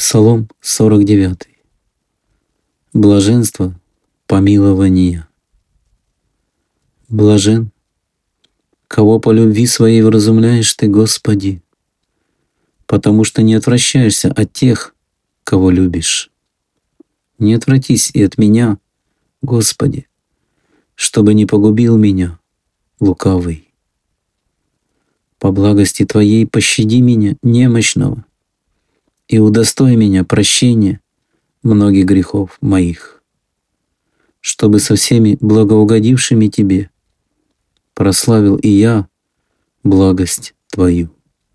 Псалом 49. Блаженство помилования. Блажен, кого по любви своей вразумляешь Ты, Господи, потому что не отвращаешься от тех, кого любишь. Не отвратись и от меня, Господи, чтобы не погубил меня лукавый. По благости Твоей пощади меня, немощного, и удостой меня прощения многих грехов моих, чтобы со всеми благоугодившими Тебе прославил и я благость Твою.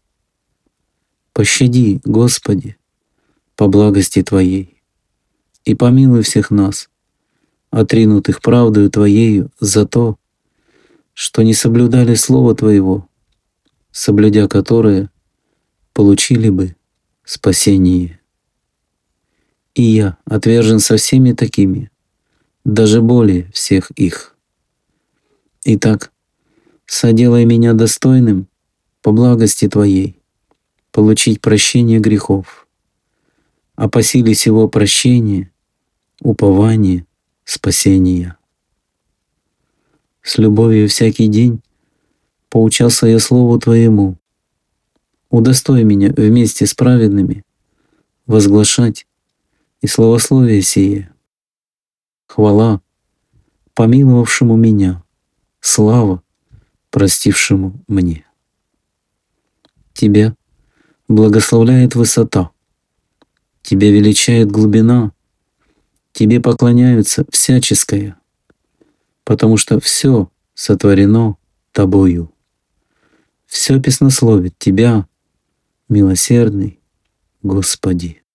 Пощади, Господи, по благости Твоей, и помилуй всех нас, отринутых правдою Твоею за то, что не соблюдали Слово Твоего, соблюдя которое, получили бы спасение. И я отвержен со всеми такими, даже более всех их. Итак, соделай меня достойным по благости Твоей получить прощение грехов, а по силе сего прощения, упование, спасения. С любовью всякий день поучался я Слову Твоему. Удостой меня вместе с праведными возглашать и славословие сие. Хвала помиловавшему меня, слава простившему мне. Тебя благословляет высота, Тебя величает глубина, Тебе поклоняются всяческое, потому что все сотворено Тобою. Все песнословит Тебя, милосердный Господи.